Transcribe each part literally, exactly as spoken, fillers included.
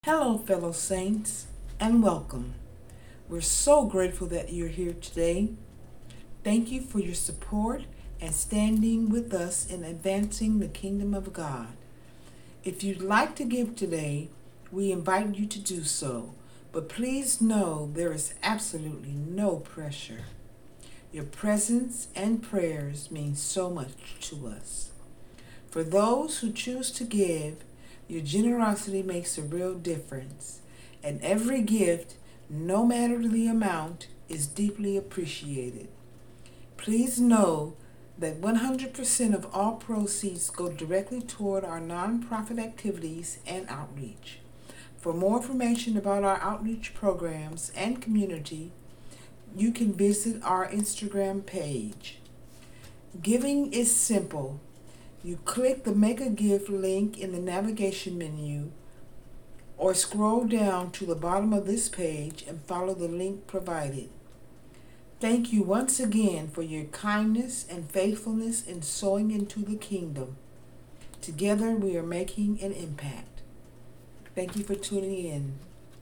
Hello, fellow saints, and welcome. We're so grateful that you're here today. Thank you for your support and standing with us in advancing the kingdom of God. If you'd like to give today, we invite you to do so, but please know there is absolutely no pressure. Your presence and prayers mean so much to us. For those who choose to give, your generosity makes a real difference, and every gift, no matter the amount, is deeply appreciated. Please know that one hundred percent of all proceeds go directly toward our nonprofit activities and outreach. For more information about our outreach programs and community, you can visit our Instagram page. Giving is simple. You click the Make a Gift link in the navigation menu or scroll down to the bottom of this page and follow the link provided. Thank you once again for your kindness and faithfulness in sowing into the kingdom. Together we are making an impact. Thank you for tuning in.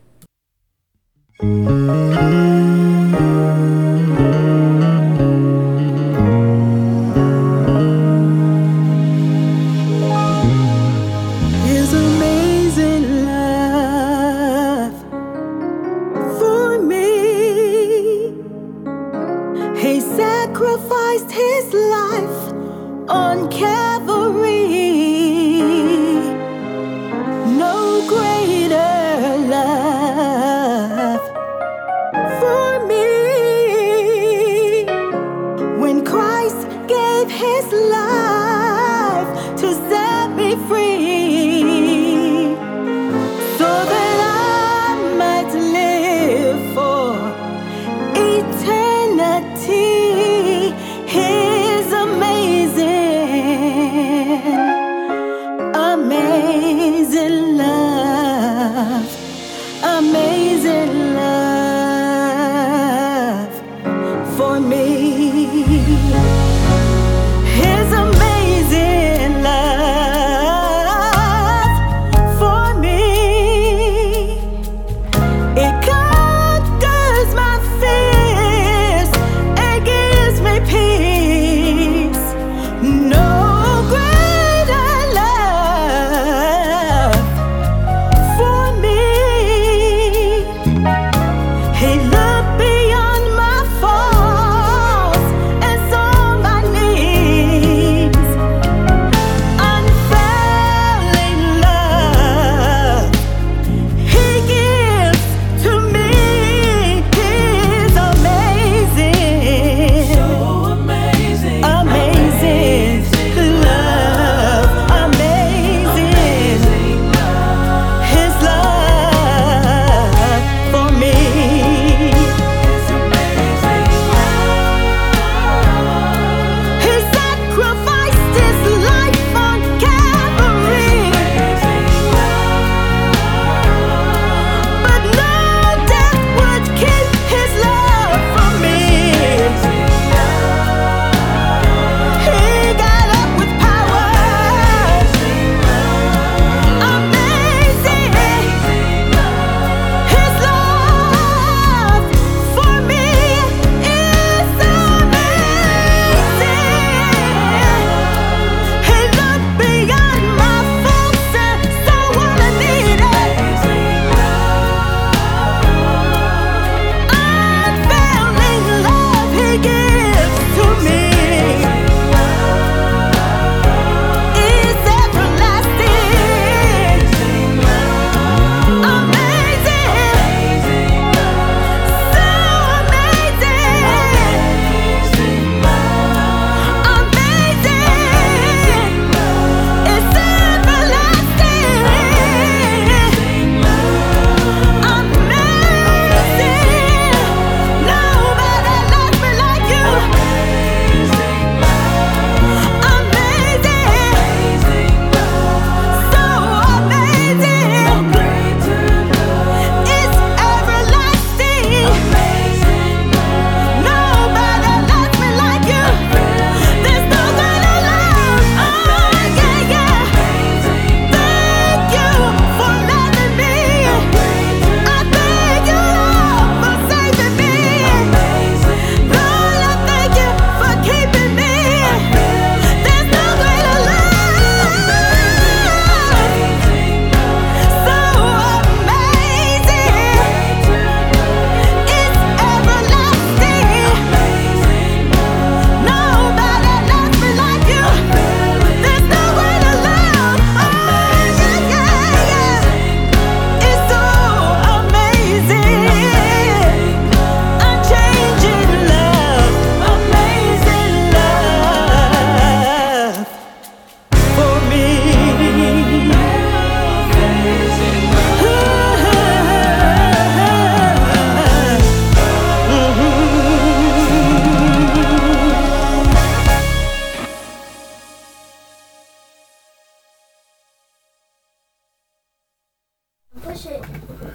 His amazing love for me. He sacrificed his life on Calvary. No greater love for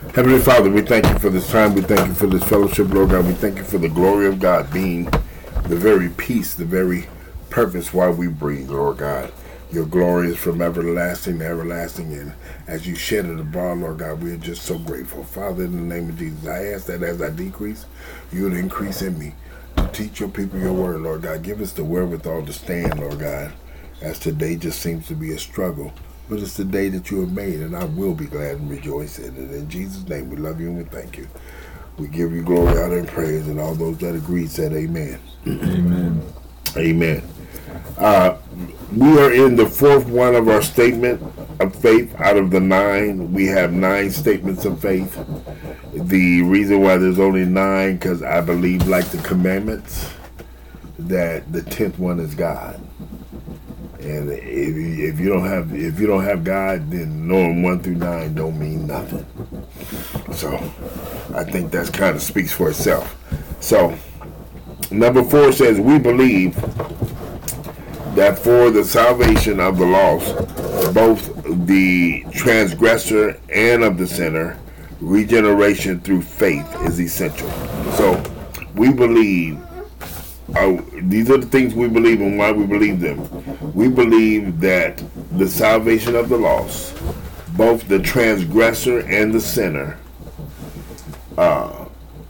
Heavenly Father, we thank you for this time. We thank you for this fellowship, Lord God. We thank you for the glory of God being the very peace, the very purpose why we breathe, Lord God. Your glory is from everlasting to everlasting, and as you shed it abroad, Lord God, we are just so grateful. Father, in the name of Jesus, I ask that as I decrease, you would increase in me. Teach your people your word, Lord God. Give us the wherewithal to stand, Lord God, as today just seems to be a struggle. But it's the day that you have made, and I will be glad and rejoice in it. In Jesus' name, we love you and we thank you. We give you glory, honor, and praise, and all those that agreed said amen. Amen. Amen. Uh, we are in the fourth one of our statement of faith out of the nine. We have nine statements of faith. The reason why there's only nine, because I believe, like the commandments, that the tenth one is God. And if you, if you don't have if you don't have God, then knowing one through nine don't mean nothing. So I think that kind of speaks for itself. So number four says, we believe that for the salvation of the lost, both the transgressor and of the sinner, regeneration through faith is essential. So we believe, uh, these are the things we believe and why we believe them. We believe that the salvation of the lost, both the transgressor and the sinner, uh,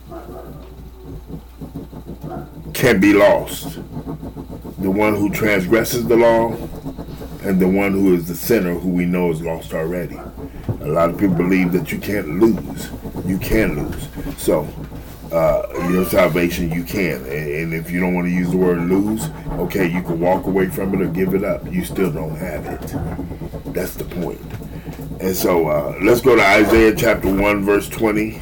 can be lost. The one who transgresses the law and the one who is the sinner, who we know is lost already. A lot of people believe that you can't lose. You can lose. So, uh, your salvation, you can. And, and if you don't want to use the word lose, okay, you can walk away from it or give it up. You still don't have it. That's the point. And so, uh, let's go to Isaiah chapter one, verse twenty-eight.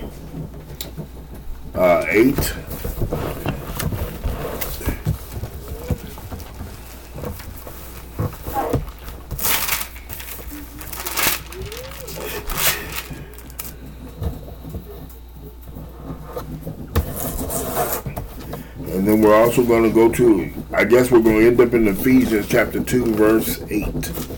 And then we're also going to go to, I guess we're going to end up in Ephesians chapter two, verse eight.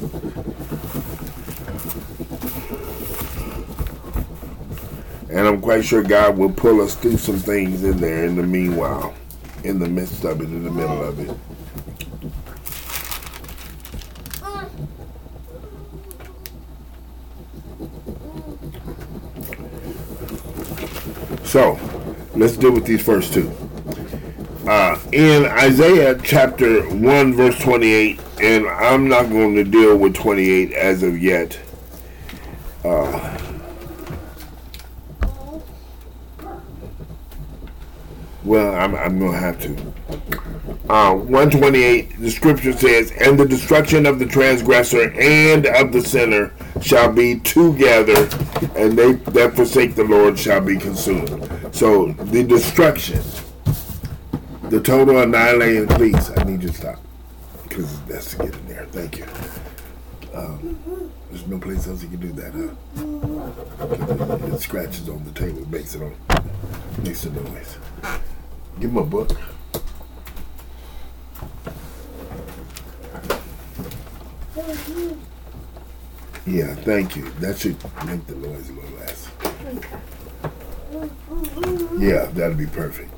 And I'm quite sure God will pull us through some things in there in the meanwhile, in the midst of it, in the middle of it. So, let's deal with these first two. Uh, in Isaiah chapter one, verse twenty-eight, and I'm not going to deal with twenty-eight as of yet. Uh, well, I'm, I'm going to have to. Uh, one twenty-eight, the scripture says, and the destruction of the transgressor and of the sinner shall be together, and they that forsake the Lord shall be consumed. So, the destruction, the total annihilating, please, I need you to stop, because that's to get in there. Thank you. Um, there's no place else you can do that, huh? It, it scratches on the table, it makes it on, makes a noise. Give him a book. Yeah, thank you. That should make the noise a little less. Yeah, that'll be perfect.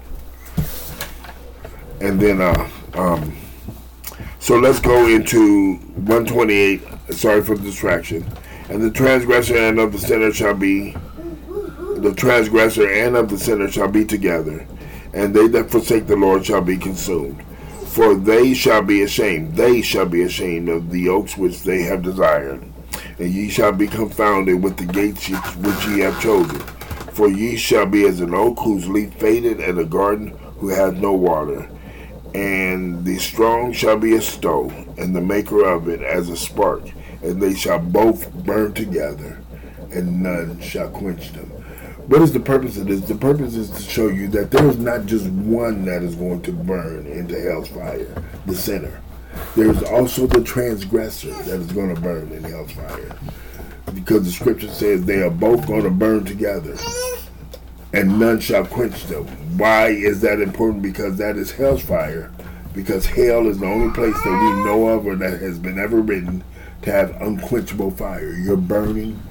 And then, uh, um, so let's go into one twenty-eight. Sorry for the distraction. And the transgressor and of the sinner shall be, the transgressor and of the sinner shall be together, and they that forsake the Lord shall be consumed. For they shall be ashamed, they shall be ashamed of the oaks which they have desired, and ye shall be confounded with the gates which ye have chosen. For ye shall be as an oak whose leaf faded, and a garden who hath no water. And the strong shall be a stove, and the maker of it as a spark, and they shall both burn together, and none shall quench them. What is the purpose of this? The purpose is to show you that there is not just one that is going to burn into hell's fire, the sinner. There's also the transgressor that is going to burn in hell's fire. Because the scripture says they are both going to burn together, and none shall quench them. Why is that important? Because that is hell's fire. Because hell is the only place that we know of or that has been ever written to have unquenchable fire. You're burning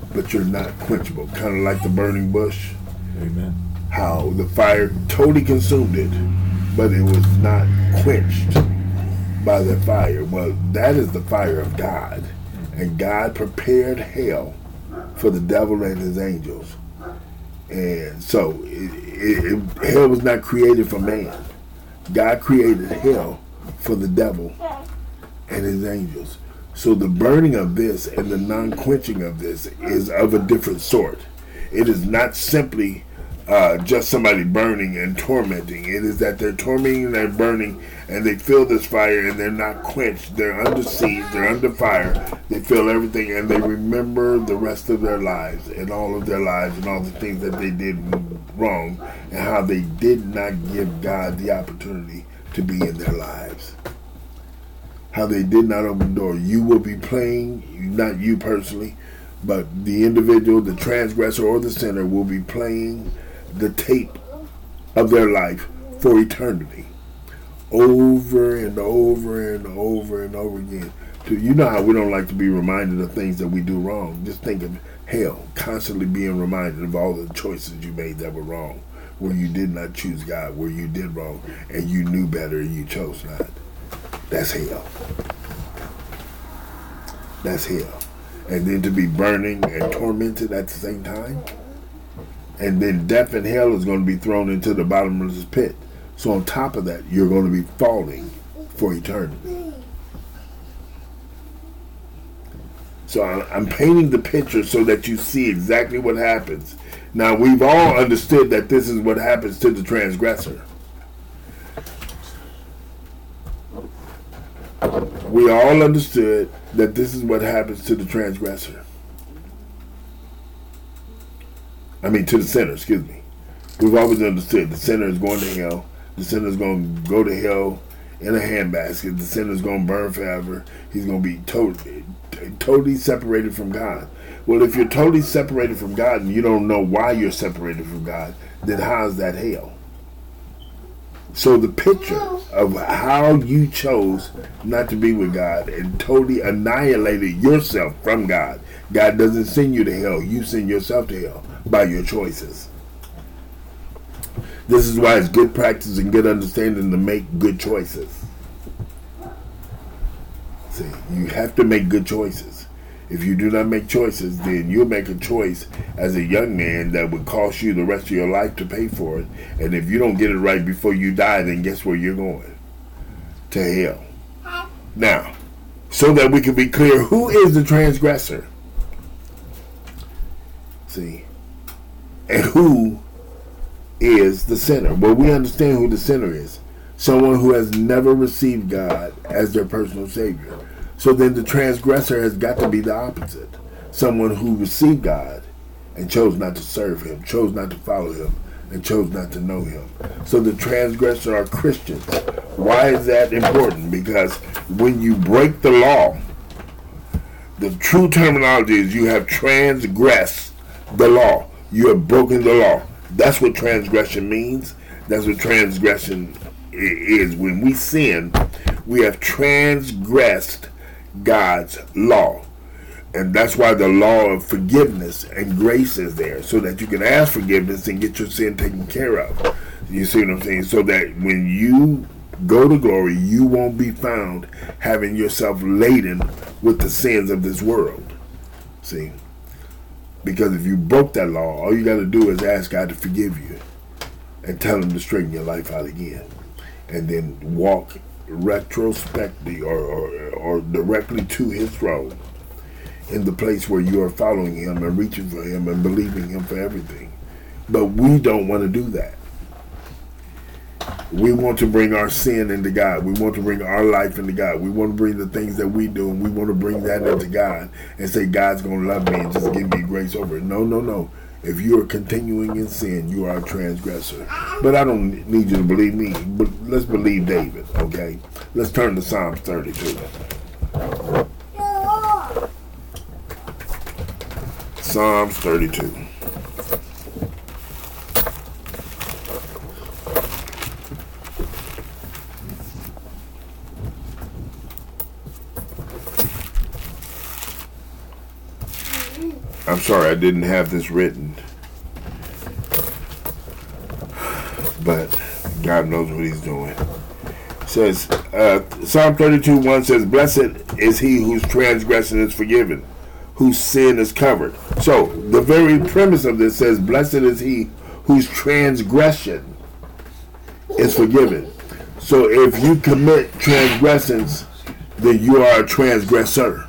but you're not quenchable. Kind of like the burning bush. Amen. How the fire totally consumed it, but it was not quenched by the fire. Well, that is the fire of God. And God prepared hell for the devil and his angels. And so it, it, it, hell was not created for man. God created hell for the devil and his angels. So the burning of this and the non-quenching of this is of a different sort. It is not simply uh, just somebody burning and tormenting. It is that they're tormenting and they're burning and they feel this fire and they're not quenched. They're under siege, they're under fire. They feel everything and they remember the rest of their lives and all of their lives and all the things that they did wrong and how they did not give God the opportunity to be in their lives. How they did not open the door. You will be playing, not you personally, but the individual, the transgressor or the sinner will be playing the tape of their life for eternity. Over and over and over and over again. You know how we don't like to be reminded of things that we do wrong. Just think of hell, constantly being reminded of all the choices you made that were wrong, where you did not choose God, where you did wrong, and you knew better and you chose not. That's hell. That's hell. And then to be burning and tormented at the same time. And then death and hell is going to be thrown into the bottomless pit. So on top of that, you're going to be falling for eternity. So I'm painting the picture so that you see exactly what happens. Now, we've all understood that this is what happens to the transgressor. We all understood that this is what happens to the transgressor. I mean, to the sinner, excuse me. We've always understood the sinner is going to hell. The sinner is going to go to hell in a handbasket. The sinner is going to burn forever. He's going to be totally, totally separated from God. Well, if you're totally separated from God and you don't know why you're separated from God, then how's that hell? So the picture of how you chose not to be with God and totally annihilated yourself from God. God doesn't send you to hell. You send yourself to hell by your choices. This is why it's good practice and good understanding to make good choices. See, you have to make good choices. If you do not make choices, then you'll make a choice as a young man that would cost you the rest of your life to pay for it. And if you don't get it right before you die, then guess where you're going? To hell. Now, so that we can be clear, who is the transgressor? See? And who is the sinner? Well, we understand who the sinner is. Someone who has never received God as their personal Savior. So then the transgressor has got to be the opposite. Someone who received God and chose not to serve him, chose not to follow him, and chose not to know him. So the transgressor are Christians. Why is that important? Because when you break the law, the true terminology is you have transgressed the law. You have broken the law. That's what transgression means. That's what transgression is. When we sin, we have transgressed God's law. And that's why the law of forgiveness and grace is there, so that you can ask forgiveness and get your sin taken care of. You see what I'm saying? So that when you go to glory, you won't be found having yourself laden with the sins of this world. See? Because if you broke that law, all you got to do is ask God to forgive you and tell him to straighten your life out again. And then walk retrospectively or, or, or directly to his throne in the place where you are following him and reaching for him and believing him for everything. But we don't want to do that. We want to bring our sin into God. We want to bring our life into God. We want to bring the things that we do, and we want to bring that into God and say God's going to love me and just give me grace over it. No, no, no. If you are continuing in sin, you are a transgressor. But I don't need you to believe me. But let's believe David, okay? Let's turn to Psalms thirty-two. Psalms thirty-two. I'm sorry, I didn't have this written. But God knows what he's doing. It says, uh, Psalm thirty-two one says, blessed is he whose transgression is forgiven, whose sin is covered. So, the very premise of this says, blessed is he whose transgression is forgiven. So, if you commit transgressions, then you are a transgressor.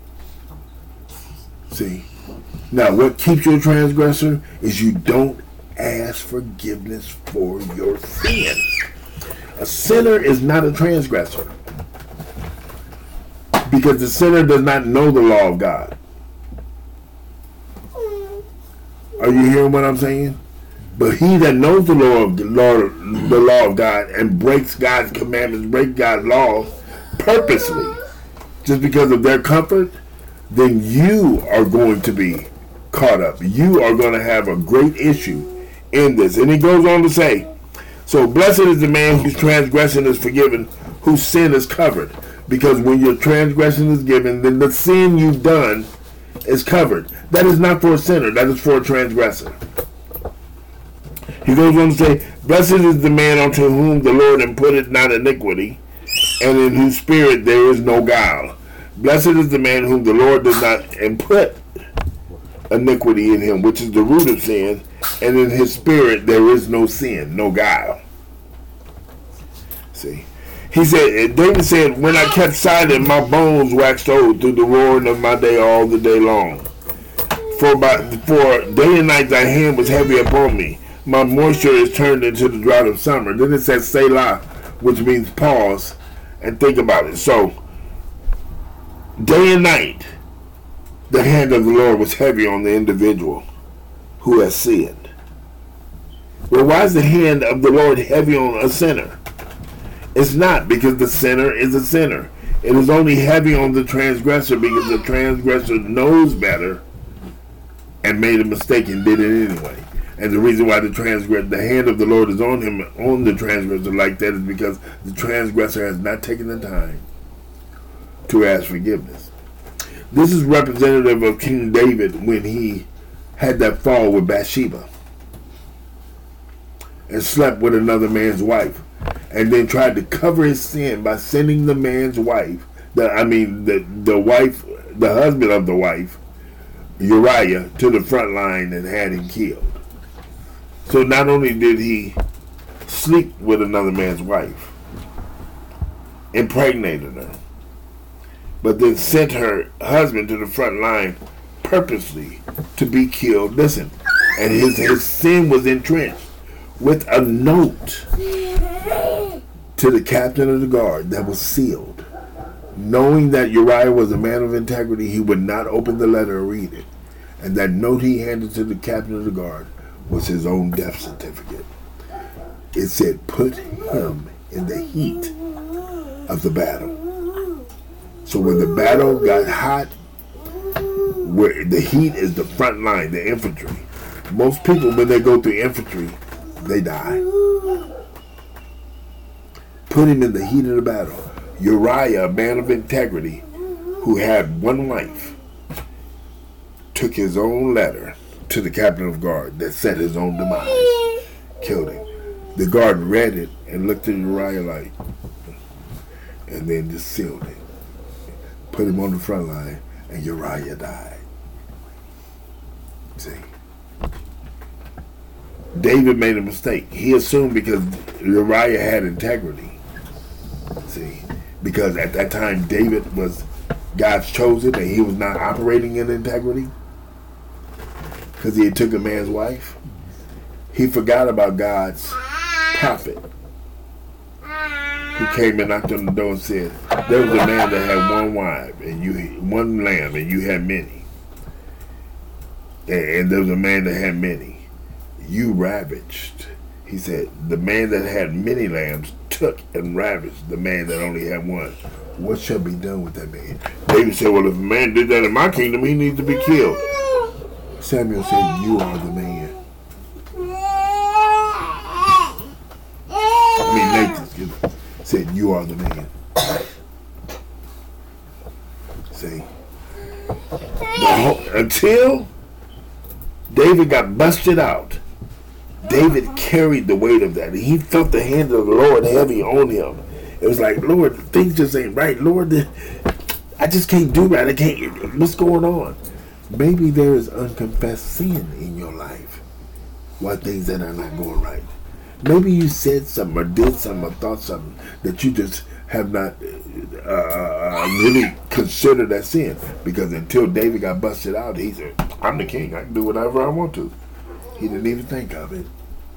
See? Now, what keeps you a transgressor is you don't ask forgiveness for your sin. A sinner is not a transgressor, because the sinner does not know the law of God. Are you hearing what I'm saying? But he that knows the law of the law, the law of God, and breaks God's commandments, breaks God's laws purposely, just because of their comfort, then you are going to be caught up. You are going to have a great issue in this. And he goes on to say, so blessed is the man whose transgression is forgiven, whose sin is covered. Because when your transgression is given, then the sin you've done is covered. That is not for a sinner. That is for a transgressor. He goes on to say, blessed is the man unto whom the Lord imputed not iniquity, and in whose spirit there is no guile. Blessed is the man whom the Lord does not imput iniquity in him, which is the root of sin, and in his spirit there is no sin, no guile. See, he said, David said, when I kept silent, my bones waxed old through the roaring of my day all the day long. For by for day and night thy hand was heavy upon me. My moisture is turned into the drought of summer. Then it says Selah, which means pause and think about it. So, day and night, the hand of the Lord was heavy on the individual who has sinned. Well, why is the hand of the Lord heavy on a sinner? It's not, because the sinner is a sinner. It is only heavy on the transgressor because the transgressor knows better and made a mistake and did it anyway. And the reason why the transgressor, the hand of the Lord is on him, on the transgressor like that, is because the transgressor has not taken the time to ask forgiveness. This is representative of King David when he had that fall with Bathsheba and slept with another man's wife, and then tried to cover his sin by sending the man's wife, the I mean the the wife, the husband of the wife, Uriah, to the front line and had him killed. So not only did he sleep with another man's wife, impregnated her, but then sent her husband to the front line purposely to be killed. Listen, and his, his sin was entrenched with a note to the captain of the guard that was sealed. Knowing that Uriah was a man of integrity, he would not open the letter or read it. And that note he handed to the captain of the guard was his own death certificate. It said, put him in the heat of the battle. So when the battle got hot, where the heat is the front line, the infantry. Most people, when they go through infantry, they die. Put him in the heat of the battle. Uriah, a man of integrity, who had one wife, took his own letter to the captain of guard that set his own demise, killed him. The guard read it and looked at Uriah like, and then just sealed it. Put him on the front line, and Uriah died. See? David made a mistake. He assumed because Uriah had integrity. See? Because at that time, David was God's chosen, and he was not operating in integrity because he had took a man's wife. He forgot about God's prophet who came and knocked on the door and said, there was a man that had one wife and you one lamb and you had many. And there was a man that had many. You ravaged. He said, the man that had many lambs took and ravaged the man that only had one. What shall be done with that man? David said, well, if a man did that in my kingdom, he needs to be killed. Samuel said, you are the man. I mean, Nathan, excuse me, said, you are the man. See? The whole, until David got busted out, David carried the weight of that. He felt the hand of the Lord heavy on him. It was like, Lord, things just ain't right. Lord, I just can't do right. I can't. What's going on? Maybe there is unconfessed sin in your life. Why things that are not going right. Maybe you said something or did something or thought something that you just have not uh, really considered as sin. Because until David got busted out, he said, I'm the king. I can do whatever I want to. He didn't even think of it.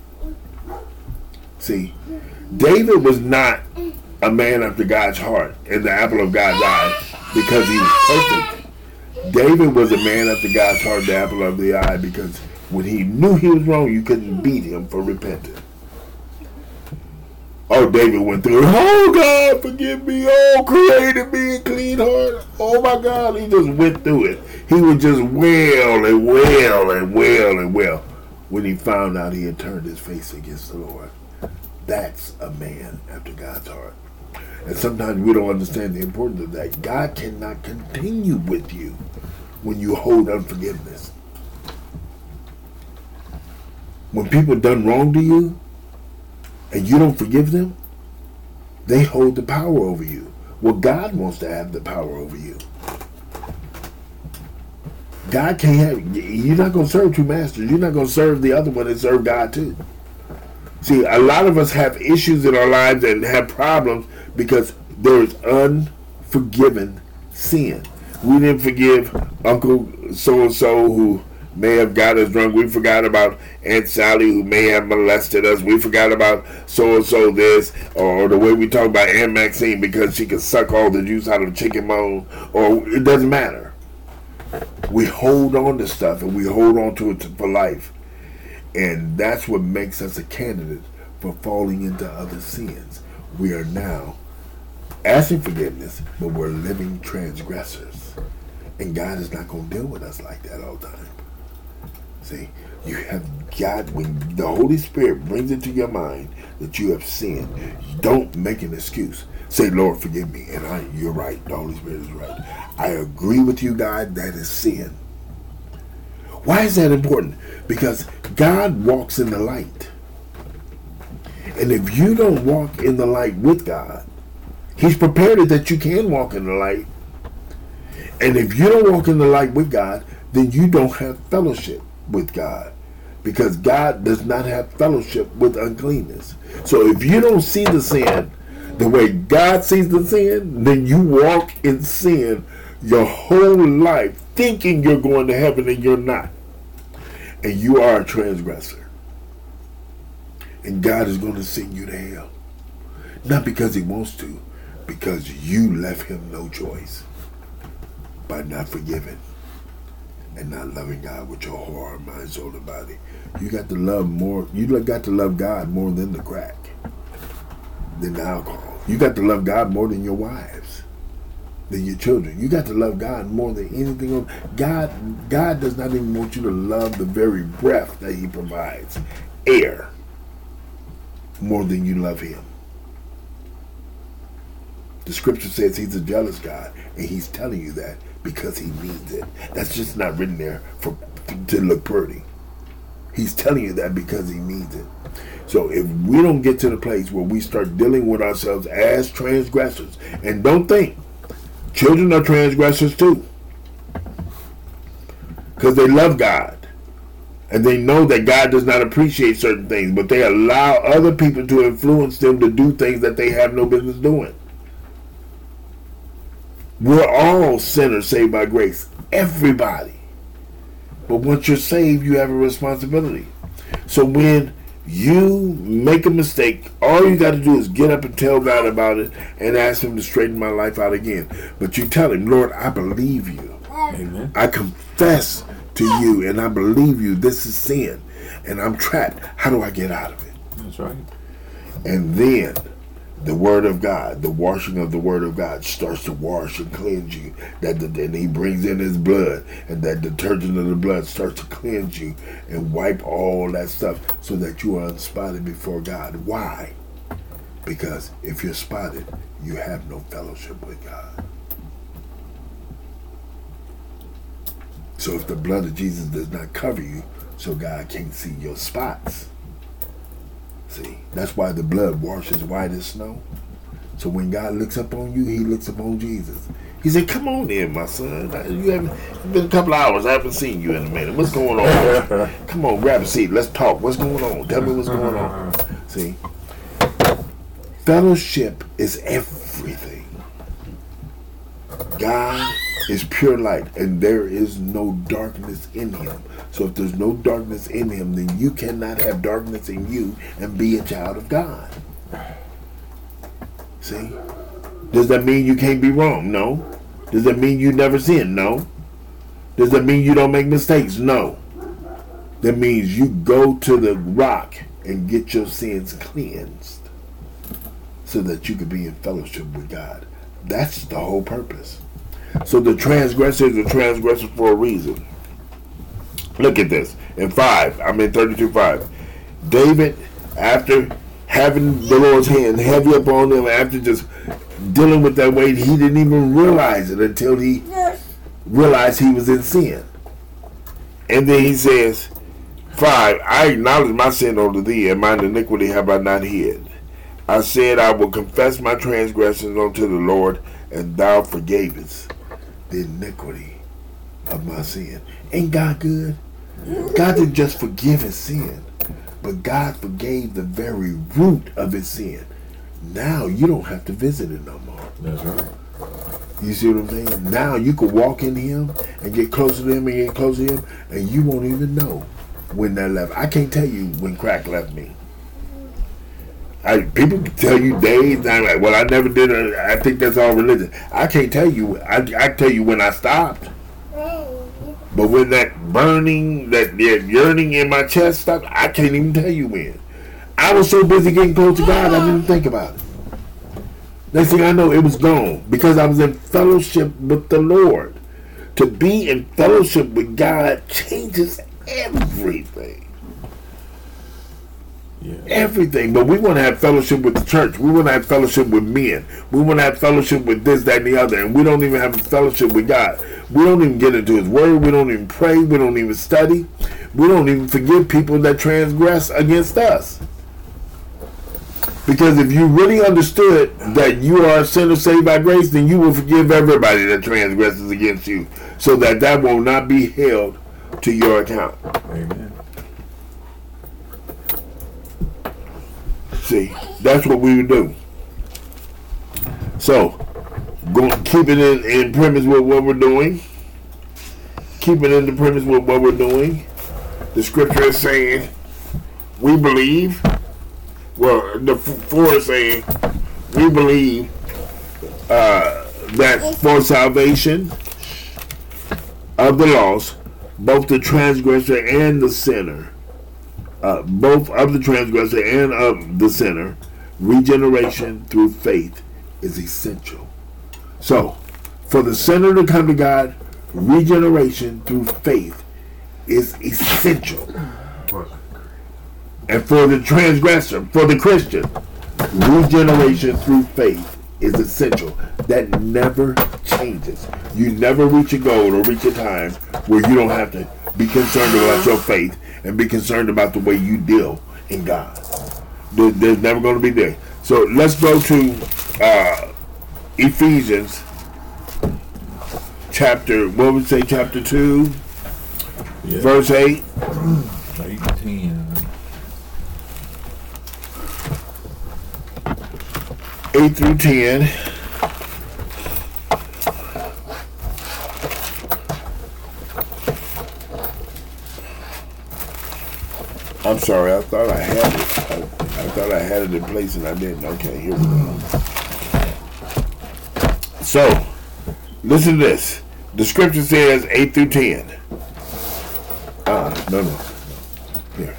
See, David was not a man after God's heart and the apple of God's eye because he was perfect. David was a man after God's heart, the apple of the eye, because when he knew he was wrong, you couldn't beat him for repenting. Oh, David went through it. Oh, God, forgive me. Oh, created me a clean heart. Oh, my God. He just went through it. He would just wail and wail and wail and wail when he found out he had turned his face against the Lord. That's a man after God's heart. And sometimes we don't understand the importance of that. God cannot continue with you when you hold unforgiveness. When people done wrong to you and you don't forgive them, they hold the power over you. Well, God wants to have the power over you. God can't have, you're not going to serve two masters. You're not going to serve the other one and serve God too. See, a lot of us have issues in our lives and have problems because there is unforgiven sin. We didn't forgive Uncle so-and-so who may have got us drunk. We forgot about Aunt Sally who may have molested us. We forgot about so-and-so this, or the way we talk about Aunt Maxine because she could suck all the juice out of the chicken bone, or it doesn't matter. We hold on to stuff and we hold on to it for life. And that's what makes us a candidate for falling into other sins. We are now asking forgiveness, but we're living transgressors. And God is not going to deal with us like that all the time. See, you have got, when the Holy Spirit brings it to your mind that you have sinned, don't make an excuse. Say, Lord, forgive me. And I, you're right. The Holy Spirit is right. I agree with you, God. That is sin. Why is that important? Because God walks in the light. And if you don't walk in the light with God, He's prepared it that you can walk in the light. And if you don't walk in the light with God, then you don't have fellowship with God. Because God does not have fellowship with uncleanness. So if you don't see the sin the way God sees the sin, then you walk in sin your whole life thinking you're going to heaven and you're not. And you are a transgressor. And God is going to send you to hell. Not because He wants to, because you left Him no choice by not forgiving and not loving God with your whole heart, mind, soul, and body. You got to love more. You got to love God more than the crack, than the alcohol. You got to love God more than your wives, than your children. You got to love God more than anything else. God, God does not even want you to love the very breath that He provides, air, more than you love Him. The scripture says He's a jealous God, and He's telling you that because He means it. That's just not written there for to look pretty. He's telling you that because He means it. So if we don't get to the place where we start dealing with ourselves as transgressors, and don't think, children are transgressors too. Because they love God. And they know that God does not appreciate certain things, but they allow other people to influence them to do things that they have no business doing. We're all sinners saved by grace. Everybody. But once you're saved, you have a responsibility. So when you make a mistake, all you got to do is get up and tell God about it and ask Him to straighten my life out again. But you tell Him, Lord, I believe you. Amen. I confess to you and I believe you. This is sin. And I'm trapped. How do I get out of it? That's right. And then the Word of God, the washing of the Word of God starts to wash and cleanse you. That and He brings in His blood, and that detergent of the blood starts to cleanse you and wipe all that stuff so that you are unspotted before God. Why? Because if you're spotted, you have no fellowship with God. So if the blood of Jesus does not cover you, so God can't see your spots. See, that's why the blood washes white as snow. So when God looks up on you, he looks up on Jesus. He said, come on in, my son. You haven't, it's been a couple of hours. I haven't seen you in a minute. What's going on? Come on, grab a seat. Let's talk. What's going on? Tell me what's going on. See, fellowship is everything. God is pure light, and there is no darkness in him. So if there's no darkness in him, then you cannot have darkness in you and be a child of God. See? Does that mean you can't be wrong? No. Does that mean you never sin? No. Does that mean you don't make mistakes? No. That means you go to the rock and get your sins cleansed so that you can be in fellowship with God. That's the whole purpose. So the transgressor is a transgressor for a reason. Look at this. In five, I'm in thirty-two five. David, after having the Lord's hand heavy upon him, after just dealing with that weight, he didn't even realize it until he realized he was in sin. And then he says, five, I acknowledge my sin unto thee, and mine iniquity have I not hid. I said, I will confess my transgressions unto the Lord, and thou forgavest the iniquity of my sin. Ain't God good? God didn't just forgive his sin, but God forgave the very root of his sin. Now you don't have to visit it no more. That's right. You see what I'm saying? Now you can walk in him and get closer to him and get closer to him, and you won't even know when that left. I can't tell you when crack left me. I, people can tell you days. I'm like, well, I never did it. I think that's all religion. I can't tell you. I, I tell you when I stopped. But when that burning, that, that yearning in my chest stopped, I can't even tell you when. I was so busy getting close to God, I didn't think about it. Next thing I know, it was gone because I was in fellowship with the Lord. To be in fellowship with God changes everything. Yeah. Everything. But we want to have fellowship with the church. We want to have fellowship with men. We want to have fellowship with this, that, and the other. And we don't even have a fellowship with God. We don't even get into his word. We don't even pray. We don't even study. We don't even forgive people that transgress against us. Because if you really understood that you are a sinner saved by grace, then you will forgive everybody that transgresses against you, so that that will not be held to your account. Amen. See, that's what we would do. So, go, keep it in, in premise with what we're doing. Keep it in the premise with what we're doing. The scripture is saying, we believe. Well, the four is saying, we believe uh, that for salvation of the lost, both the transgressor and the sinner, uh, both of the transgressor and of the sinner, regeneration through faith is essential. So, for the sinner to come to God, regeneration through faith is essential. And for the transgressor, for the Christian, regeneration through faith is essential. That never changes. You never reach a goal or reach a time where you don't have to be concerned about your faith and be concerned about the way you deal in God. There, there's never going to be there. So let's go to uh, Ephesians chapter, what would we say, chapter two, yeah. verse eight. eighteen. eight through ten. I'm sorry, I thought I had it. I, I thought I had it in place and I didn't. Okay, here we go. So, listen to this. The scripture says eight through ten. Ah, no, no. Here.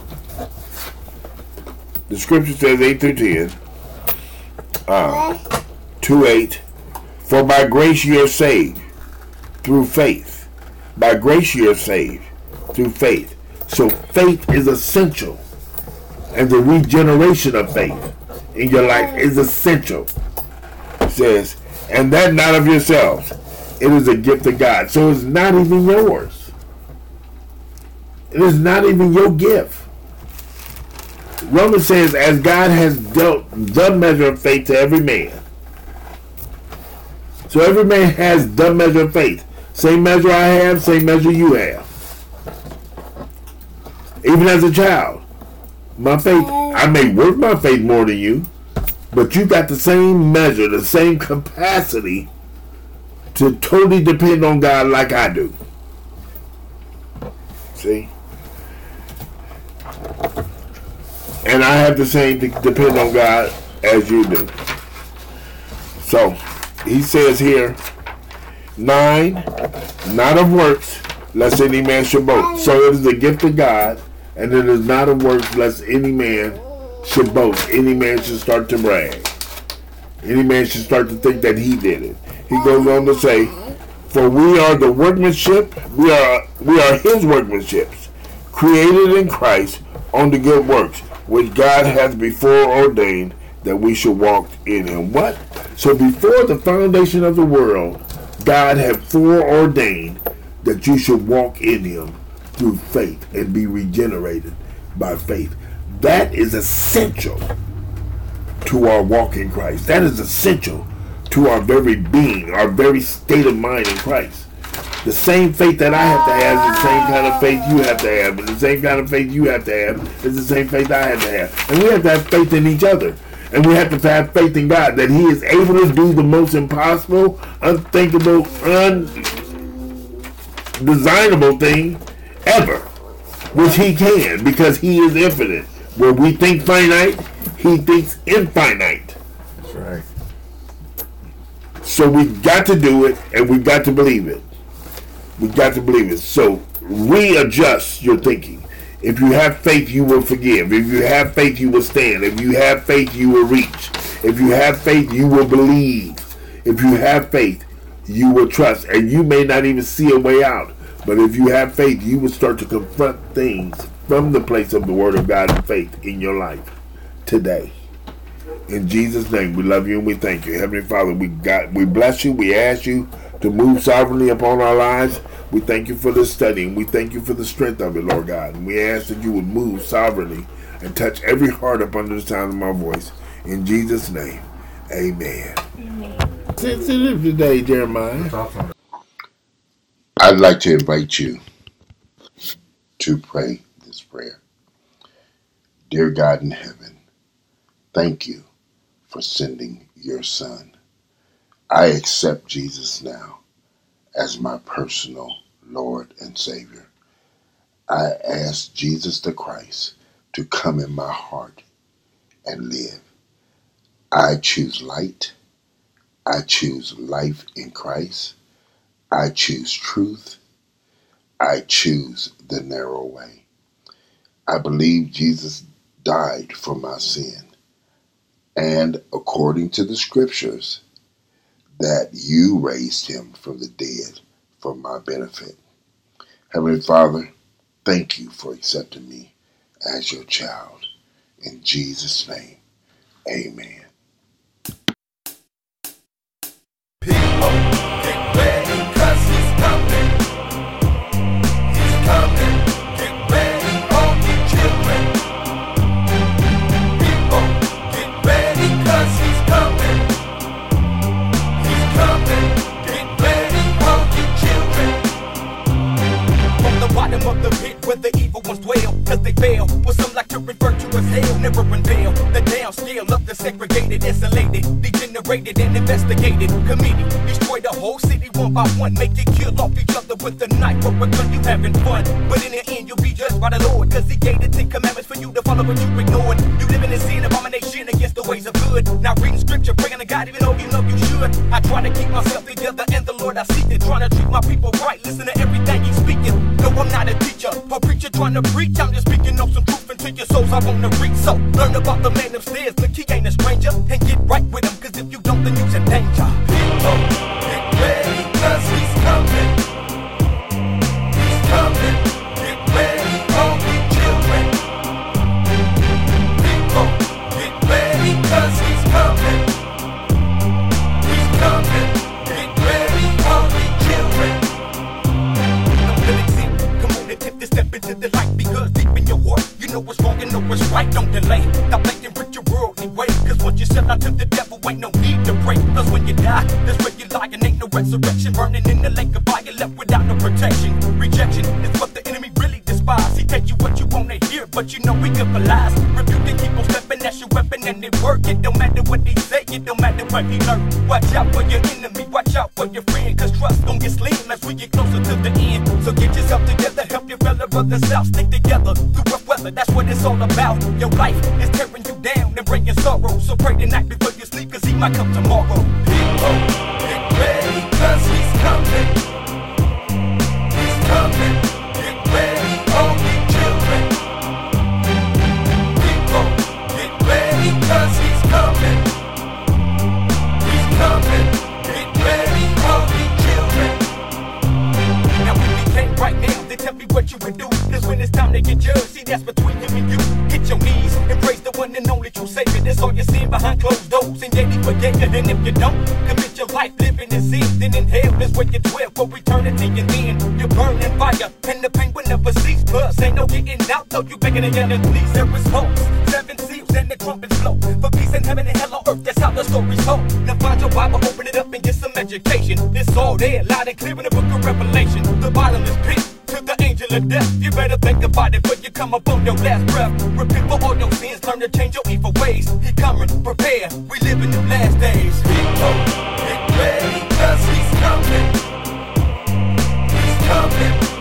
The scripture says eight through ten. Uh, two eight. For by grace you are saved through faith. By grace you are saved through faith. So faith is essential. And the regeneration of faith in your life is essential. It says, and that not of yourselves. It is a gift of God. So it's not even yours. It is not even your gift. Romans says, as God has dealt the measure of faith to every man. So every man has the measure of faith. Same measure I have, same measure you have. Even as a child, my faith, I may work my faith more than you, but you got the same measure, the same capacity to totally depend on God like I do. See? And I have the same to depend on God as you do. So, he says here, nine, not of works, lest any man should boast. So it is the gift of God, and it is not of works, lest any man should boast. Any man should start to brag. Any man should start to think that he did it. He goes on to say, for we are the workmanship, we are we are his workmanships, created in Christ on the good works, which God hath before ordained that we should walk in him. What? So before the foundation of the world, God had foreordained that you should walk in him through faith and be regenerated by faith. That is essential to our walk in Christ. That is essential to our very being, our very state of mind in Christ. The same faith that I have to have is the same kind of faith you have to have, and the same kind of faith you have to have is the same faith I have to have. And we have to have faith in each other. And we have to have faith in God that he is able to do the most impossible, unthinkable, undesignable thing ever, which he can, because he is infinite. Where we think finite, he thinks infinite. That's right. So we got to do it, and we got to believe it. We got to believe it. So readjust your thinking. If you have faith, you will forgive. If you have faith, you will stand. If you have faith, you will reach. If you have faith, you will believe. If you have faith, you will trust. And you may not even see a way out. But if you have faith, you will start to confront things from the place of the Word of God and faith in your life today. In Jesus' name, we love you and we thank you. Heavenly Father, we got, we bless you. We ask you to move sovereignly upon our lives. We thank you for this study, and we thank you for the strength of it, Lord God. And we ask that you would move sovereignly and touch every heart up under the sound of my voice. In Jesus' name, amen. Amen. Sensitive today, Jeremiah. I'd like to invite you to pray this prayer. Dear God in heaven, thank you for sending your Son. I accept Jesus now as my personal Lord and Savior. I ask Jesus the Christ to come in my heart and live. I choose light. I choose life in Christ. I choose truth. I choose the narrow way. I believe Jesus died for my sin. And according to the scriptures, that you raised him from the dead for my benefit. Heavenly Father, thank you for accepting me as your child. In Jesus' name, amen. People, get ready, cause he's coming. He's coming. Get ready, all you children. People, get ready, cause he's coming. He's coming. Get ready, all you children. From the bottom of the pit where the evil ones dwell, cause they fail. What some like to refer to as hell, never unveil the downscale of the segregated, isolated, degenerated, and investigated committee. Destroy the whole city one by one, make it kill off each other with a knife. Or because you having fun, but in the end you'll be judged by the Lord, cause he gave the Ten Commandments for you to follow, but you ignored. You living in sin, abomination against the ways of good. Now reading scripture, praying to God, even though you know you should. I try to keep myself together, and the Lord I seek it, trying to treat my people right. Listen to everything he's speaking. No, I'm not a teacher, a preacher trying to preach. I'm just speaking of some truth into your souls I want to reach. So learn about the man upstairs, look, he ain't a stranger, and get right with him, cause if you don't, then you's in danger. People, get ready, cause he's coming. He's coming. Get ready, all you children. People, get ready, cause he's coming. He's coming. Get ready, all you children. Don't let it sit. Come on and tip this step into the light. know what's wrong and know what's right, don't delay. Stop thinking with your worldly way, cause once you sell out to the devil, ain't no need to pray. Cause when you die, that's where you lie and ain't no resurrection. Burning in the lake of fire, left without no protection. Rejection is what the enemy really despise. He tell you what you wanna hear, but you know we good for lies. Rebuke and keep on stepping, that's your weapon and it work. It don't matter what he say, it don't matter what he learn. Watch out for your enemy, watch out for your friend, cause trust gon' get slim as we get closer to the end. So get yourself together, help your fellow brothers out, stick together through rough weather, that's what it's all about. Your life is tearing you down and bringing sorrow, so pray tonight before you sleep, cause he might come tomorrow. People, get ready, cause he's coming. He's coming, get ready, all you children. People, get ready, cause he's coming. He's coming, get ready, all you children. Now when we came right now, they tell me what you would do, cause when it's time to get judged, see that's between him and you. Hit your knees and praise the one and only true Savior. That's all you're seeing behind closed doors, and yet he forgave you. And if you don't commit your life living in sin, then in hell is where you dwell for eternity. And then you burn in fire, and the pain will never cease. Plus ain't no getting out, though you begging again at least. There is hope, seven seals and the trumpets blow for peace in heaven and hell on earth. That's how the story's told. Now find your Bible, open it up and get some education. It's all there, loud and clear in the book of Revelation. The bottomless pit to the angel of death. You better think about it before you come up on your last breath. Repent for all your sins, learn to change your evil ways. He coming, prepare, we live in the last days. People, get ready, cause he's coming. He's coming.